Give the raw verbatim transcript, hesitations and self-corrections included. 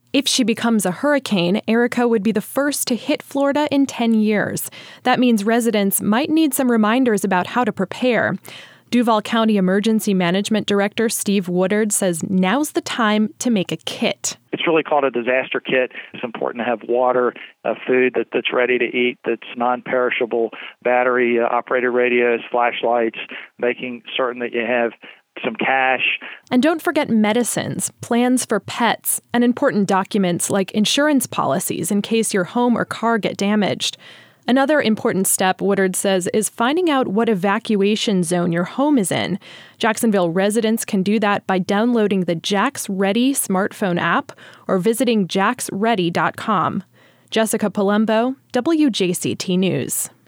If she becomes a hurricane, Erica would be the first to hit Florida in ten years. That means residents might need some reminders about how to prepare. Duval County Emergency Management Director Steve Woodard says now's the time to make a kit. It's really called a disaster kit. It's important to have water, uh, food that, that's ready to eat, that's non-perishable, battery-operated uh, radios, flashlights, making certain that you have some cash. And don't forget medicines, plans for pets, and important documents like insurance policies in case your home or car get damaged. Another important step, Woodard says, is finding out what evacuation zone your home is in. Jacksonville residents can do that by downloading the Jax Ready smartphone app or visiting jax ready dot com. Jessica Palumbo, W J C T News.